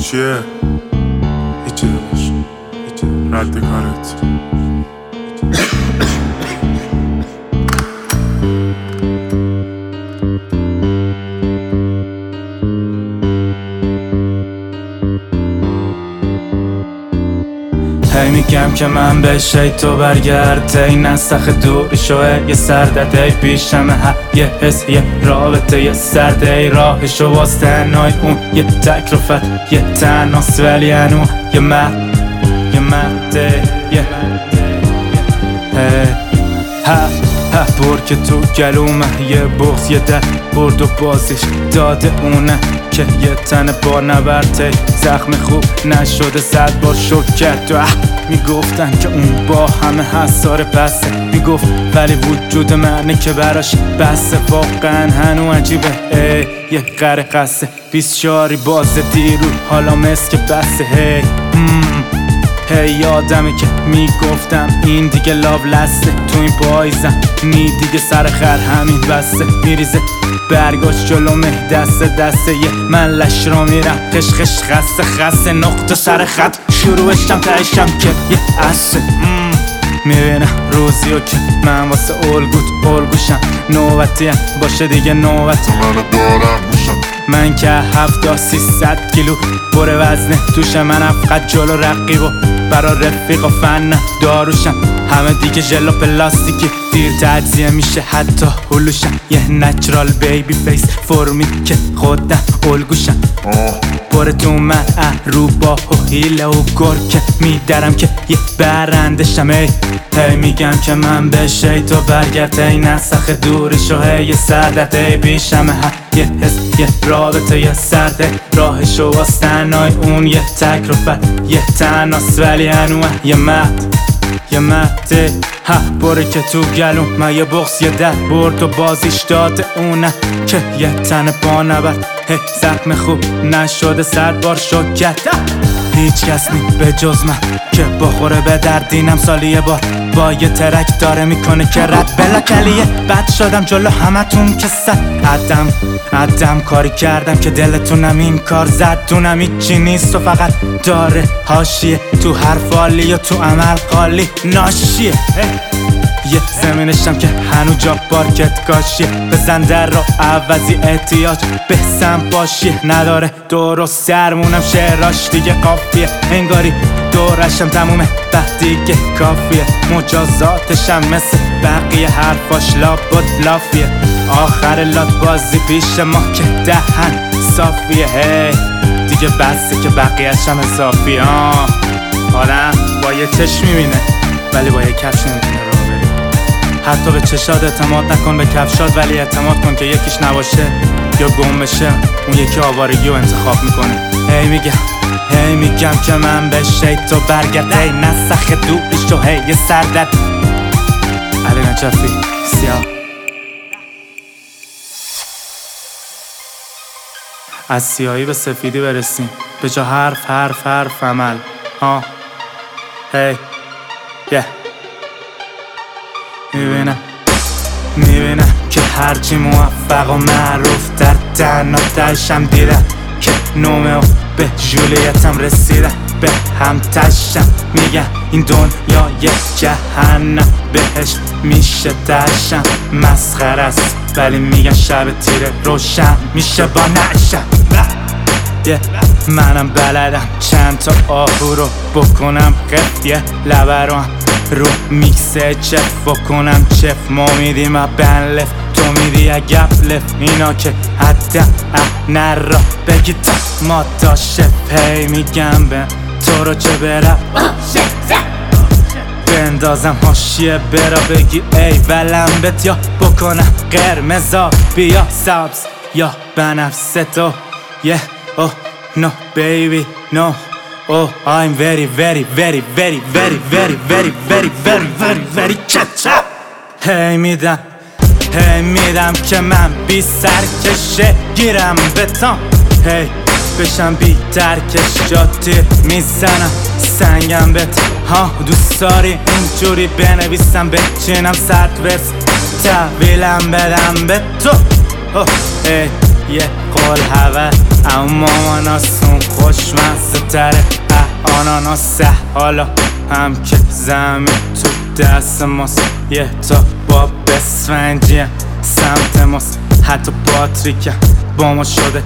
چیه؟ هیچی داداش، رد کارت. هی میگم که من بشه تو برگرد، ای نسخ دوری شوه یه سردت، ای پیشمه یه حس یه رابطه یه سرد، ای راهشو باز تنهای اون یه تک رفت یه تنهاست ولی هنو یه مرده یه بر که تو گلومه یه بغض یه در برد و بازیش داده اونه که یه تن با نبرته زخم خوب نشده 100 بار شک کرد و میگفتن که اون با همه حسار بسته میگفت ولی وجود منه که براش بسته واقعا هنو عجیبه یه قره قصه 20 شاری باز دیرو حالا مثل که بسته هی یادمه که میگفتم این دیگه لاو لسته تو این پاییزم دیگه سر خر همین بسته میریزه برگاش جلومه دسته یه من لش را میرم خش خسته نقطه سر خط شروعشم تایشم که یه عصه میبینم روزیو که من واسه الگوشم نوبتیم باشه دیگه نوبت منو دارم گوشم من که 700-300 کیلو پر وزنه توش من فقط جلو رقیب و برا رفیق و فن داروشم همه دیگه ژل و پلاستیکی دیر تجزیه میشه حتی هلوشم یه نچرال بیبی فیس فرمی که خودم الگوشم پر تو من رو با و هیله و گرکه میدرم که یه برندشم هی میگم که من بشه تو برگرد ای نسخ دوری شو یه سردت ای پیشم یه حس یه رابطه یه سرده راهشو باز تنهای اون یه تک رفت یه تنهاست ولی هنو یه مرده بره که تو گلوم من یه بغض یه در برد و بازیش داده اونه که یه تن با نبرد زخم خوب نشده 100 بار شک کرد هیچ کس نی به جز من که بخوره به دردینم سالی یه بار با یه ترک داره میکنه که رد بلا کلیه بد شدم جلو همتون که عدم کاری کردم که دلتونم این کار زد دونم هیچی نیست و فقط داره حاشیه تو حرف عالی و تو عمل خالی ناشیه یه زمینشم که هنو جا پارکت کاشیه بزن در رو عوضی احتیاج به سم باشیه نداره درست سرمونم شعراش دیگه قافیه انگاری دورشم تمومه بعد دیگه کافیه مجازاتشم مثل بقیه حرفاش لابد لافیه آخر لات بازی پیش ما که دهن صافیه دیگه بسته که بقیهشم اضافیه حالا با یه چشم میبینه ولی با یه کفش نمیتونه راه بره حتی به چشاد اعتماد نکن به کفشاد ولی اعتماد کن که یکیش نباشه یا گم بشه اون یکی آوارگی رو انتخاب میکنه هی میگم که من بشه تو برگرد ای نسخ دوری شو یه سردت علی نجفی سیاه از سیاهی به سفیدی برسیم به جا حرف عمل میبینم که هرچی موفق و معروف در تنهایشم دیدم که نومه و به جولیتم رسیدم به هم تشم میگن این دنیا یه جهنم بهش میشه تشم مسخره است ولی میگن شب تیره روشن میشه با نشم منم بلدم چند تا آهو رو بکنم قفیه لبرم رو میکسه چف بکنم چف ما میدیم بنلف تو میدی اگپ لف اینا که حتی نرا بگی تا ما تا شپی میگم به تو رو چه برم بندازم حاشیه برا بگی ای ولمبت یا بکنم قرمزا بیا سبز یا بنفس تو oh no baby no oh I'm very ketchup هی میدم که من بی سرکشه گیرم بتام هی بشم بی درکش جا تیر میزنم سنگم بت دوست داری اینجوری بنویسم بچینم سرد ورس تحویلم بدم به تو یه قول هوا اما ماماناسون خوشمزه تره آناناس حالا هم که زمین تو دست ماست یه تا با بسفنجی سمت ماست حتی پاتریک با ما شده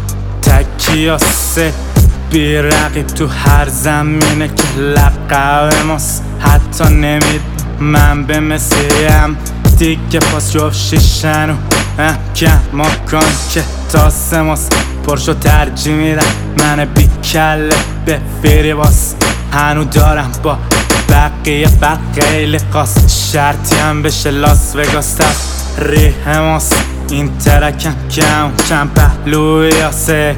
تکیاسه بی رقیب تو هر زمینه که لقب ماست حتی نمید من به مسیم دیگه پاس جفت شیشن و کم ماکان که تاس ماست پرشو ترجیح میدم من بی کله به فیری باس هنو دارم با بقیه خیلی قاس شرطی هم بشه لاس وگاس ریه ماست این ترکم کم چند پهلوی آسه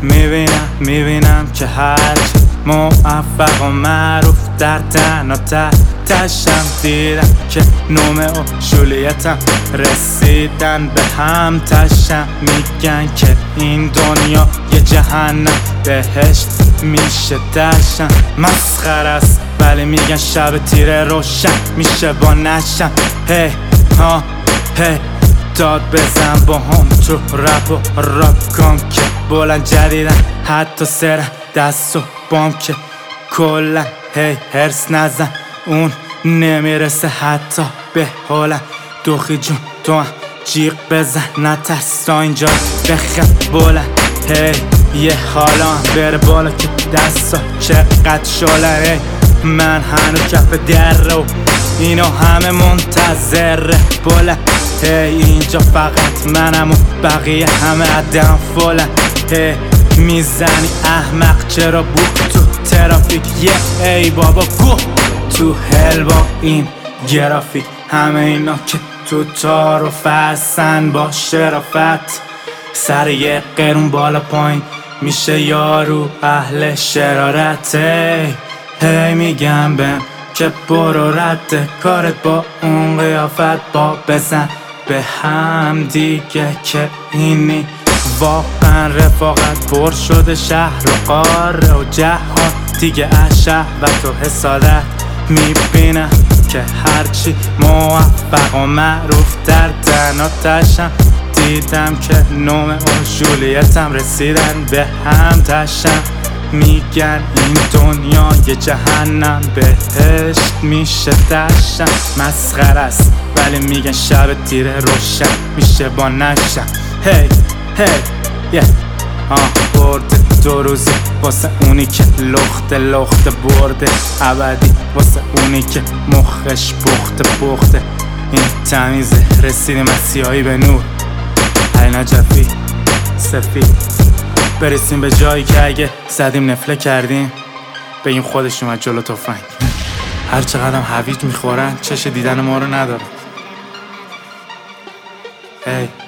میبینم که هرچی موفق و معروف در تنها تشم دیدم که نومه و جولیتم رسیدن به هم تشم میگن که این دنیا یه جهنم بهشت میشه تشم مسخره است ولی میگن شب تیره روشن میشه با نشم هی ها هی داد بزن با هم تو رپ و راپ کن که بلند جدیدن حتی سرم دست و بام که کلن هی هرس نزن اون نمیرسه حتی به حالم دوخی جون تو هم جیغ بزن نترس تا اینجا بخم بلند هی یه حالا بره بالا که دستا چقدر شاله هی من هنو کف در و اینو همه منتظره بلند هی اینجا فقط منم و بقیه همه عدم فلن هی میزنی احمق چرا بود تو ترافیک یه ای بابا گو تو هل با این گرافیک همه اینا که تو تار و فسن با شرافت سر یه قرون بالا پایین میشه یارو اهل شرارت هی میگم بهم که برو رد کارت با اون قیافت با بزن به هم دیگه که اینی واقعا رفاقت پر شده شهر و قاره و جهان دیگه از شهوت و حسادت میبینم که هرچی موفق و معروف در تنها تشم دیدم که نوم و جولیتم رسیدن به هم تشم میگن این دنیا یه جهنم بهشت میشه تشم مسخره است ولی میگن شب تیره روشن میشه با نشم هی هی برده دو روزی واسه اونی که لخت برده ابدی واسه اونی که مخش بخته این تمیزه رسیدیم از سیاهی به نور علی نجفی سفید برسیم به جایی که اگه زدیم نفله کردیم بگیم خودش اومد جلو تفنگ هر چقدر هویج میخورن چش دیدن ما رو ندارن هی